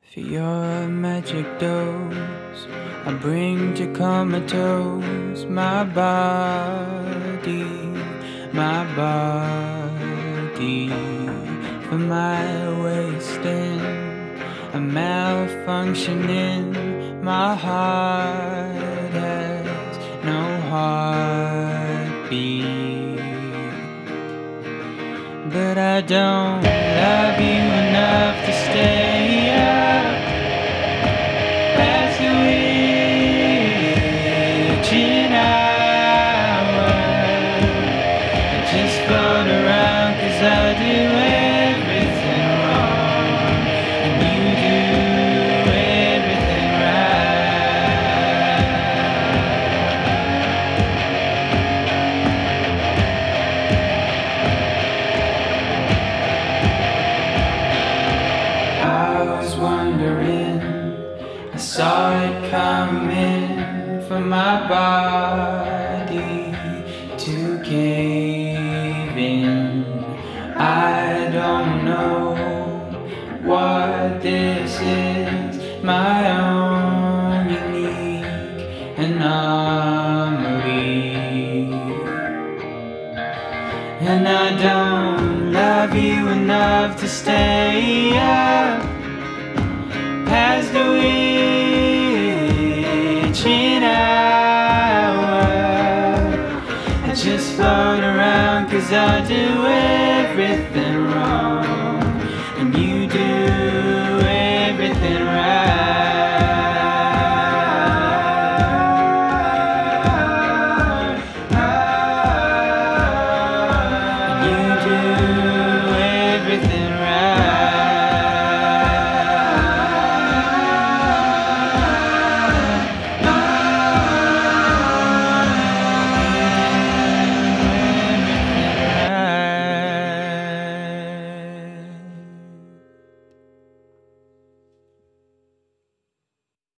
For your magic dose, I bring to comatose my body. For my wasting, a malfunctioning. My heart has no heartbeat. But I don't love you enough to stay up past the witching hour. I just float around 'cause I do everything wrong and you do everything right. I was wondering, I saw it coming for my body to cave in. I don't know what this is, my own unique anomaly. And I don't love you enough to stay up past the witching hour. I just float around 'cause I do everything wrong and you do